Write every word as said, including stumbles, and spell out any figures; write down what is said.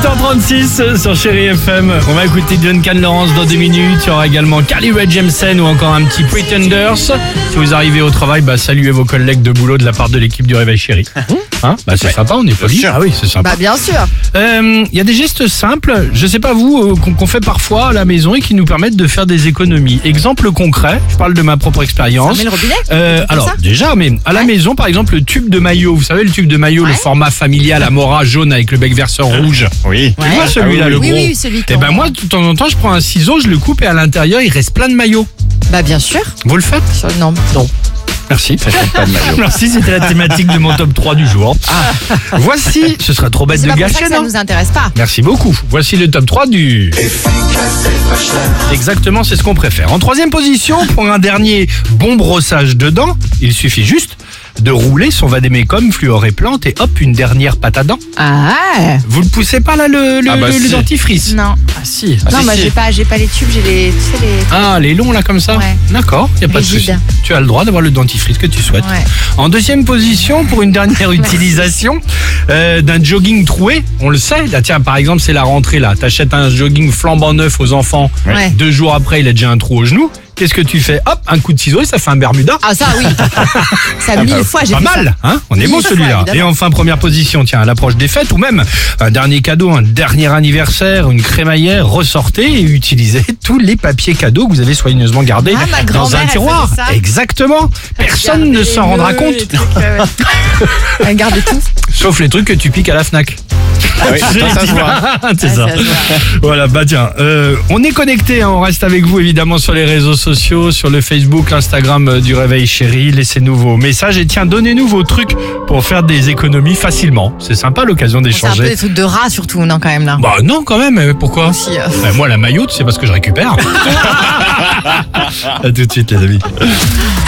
heures trente-six sur Chérie F M. On va écouter Duncan Lawrence dans deux minutes. Il y aura également Carly Rae Jepsen ou encore un petit Pretenders. Si vous arrivez au travail, bah, saluez vos collègues de boulot de la part de l'équipe du Réveil Chérie. Hein, bah, c'est ouais. sympa, on est poli. Ah oui, c'est sympa. Bah bien sûr. Il euh, y a des gestes simples, je sais pas vous, euh, qu'on, qu'on fait parfois à la maison et qui nous permettent de faire des économies. Exemple concret, je parle de ma propre expérience. Ça met le robinet euh, Alors ça déjà, mais à la ouais. maison, par exemple, le tube de maillot. Vous savez, le tube de maillot, ouais. le format familial Amora jaune avec le bec verseur rouge. Oui. Tu vois celui-là, ah, oui, le oui, gros. Oui, oui, celui Et ben moi, de temps en temps, je prends un ciseau, je le coupe et à l'intérieur, il reste plein de maillots. Bah bien sûr. Vous le faites? Non. Non. Merci. Pas de Merci, c'était la thématique de mon top trois du jour. Ah. Voici, ce serait trop bête de gâcher, non? Ça nous intéresse pas. Merci beaucoup. Voici le top trois du... Exactement, c'est ce qu'on préfère. En troisième position, pour un dernier bon brossage de dents, il suffit juste de rouler son vadémécum fluor et plante et hop, une dernière pâte à dents. Ah. Vous ne poussez pas là le, le, ah bah le, si. le dentifrice? Non. Ah si. Ah, non, si, moi si. j'ai pas, j'ai pas les tubes, j'ai les, tu sais, les... Ah, les longs là comme ça? Ouais. D'accord, il n'y a pas Rigide. de souci. Tu as le droit d'avoir le dentifrice que tu souhaites. Ouais. En deuxième position, pour une dernière utilisation euh, d'un jogging troué, on le sait. Là, tiens, par exemple, c'est la rentrée là. T'achètes un jogging flambant neuf aux enfants. Ouais. Deux jours après, il a déjà un trou au genou. Qu'est-ce que tu fais? Hop, un coup de ciseau et ça fait un Bermuda. Ah ça oui. Ça mille fois j'ai Pas fait mal, ça. hein? On est Mille bon fois, celui-là. évidemment. Et enfin, première position, tiens, à l'approche des fêtes ou même un dernier cadeau, un dernier anniversaire, une crémaillère, ressortez et utilisez tous les papiers cadeaux que vous avez soigneusement gardés Ah, ma dans grand-mère, un elle tiroir. faisait ça. Exactement. Personne ne s'en rendra compte. Elle garde tout. Sauf les trucs que tu piques à la Fnac. Ah oui, ça, ça se voit. C'est ça. Ouais, ça se voit. Voilà, bah tiens, euh, on est connecté, hein, on reste avec vous évidemment sur les réseaux sociaux, sur le Facebook, l'Instagram euh, du Réveil Chérie. Laissez-nous vos messages et tiens, donnez-nous vos trucs pour faire des économies facilement. C'est sympa l'occasion C'est un peu d'échanger. des trucs de rats surtout, non quand même là. Bah non quand même, euh, pourquoi? Aussi, euh. Bah, moi la maillot, c'est parce que je récupère. À tout de suite les amis.